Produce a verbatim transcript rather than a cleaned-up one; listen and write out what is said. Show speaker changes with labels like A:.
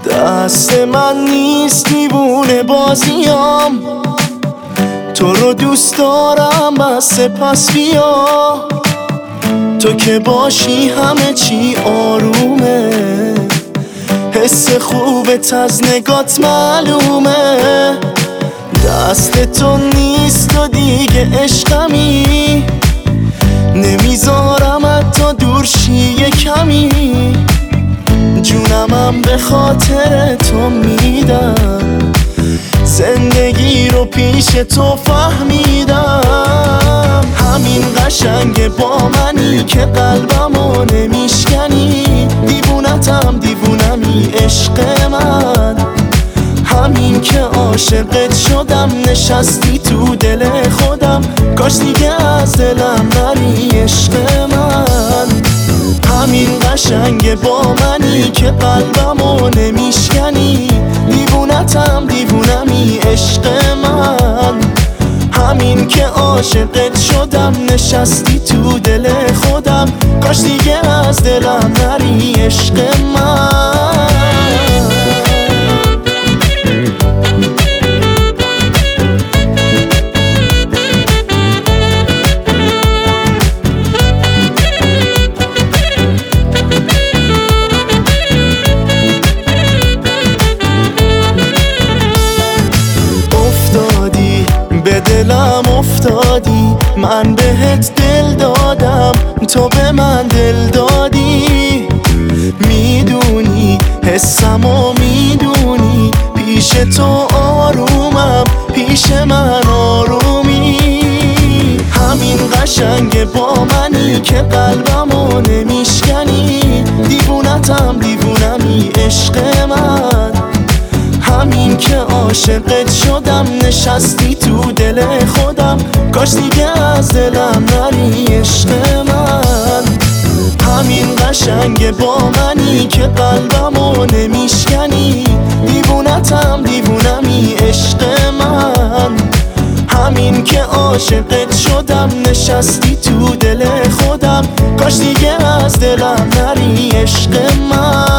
A: دست من نیست دیوونه بازیام، تو رو دوست دارم بس پس بیا. تو که باشی همه چی آرومه، حس خوبت از نگات معلومه. دست تو نیست و دیگه عشقمی، نمیذارم حتی دور شی یه کمی. جونمم به خاطر تو میدم، زندگی رو پیش تو فهمیدم. همین قشنگه با منی که قلبمو نمیشکنی. دیوونتم دیوونمی عشق من، همین که عاشقت شدم نشستی تو دل خودم. کاش دیگه از دلم نری عشق من. همین قشنگه با منی که قلبمو نمیشکنی. دیوونتم دیوونمی عشق من، همین که عاشقت شدم نشستی تو دل خودم. کاش دیگه از دلم نری عشق من. به دلم افتادی، من بهت دل دادم، تو به من دل دادی. میدونی حسمو میدونی، پیش تو آرومم، پیش من آرومی. همین قشنگه با منی که قلبمو نمیشکنی. دیوونتم دیوونمی عشق من، همین که عاشقت شدم نشستی تو دل خودم. کاش دیگه از دلم نری عشق من. همین قشنگه با منی که قلبمو نمیشکنی. دیوونتم دیوونمی عشق من، همین که عاشقت شدم نشستی تو دل خودم. کاش دیگه از دلم نری عشق من.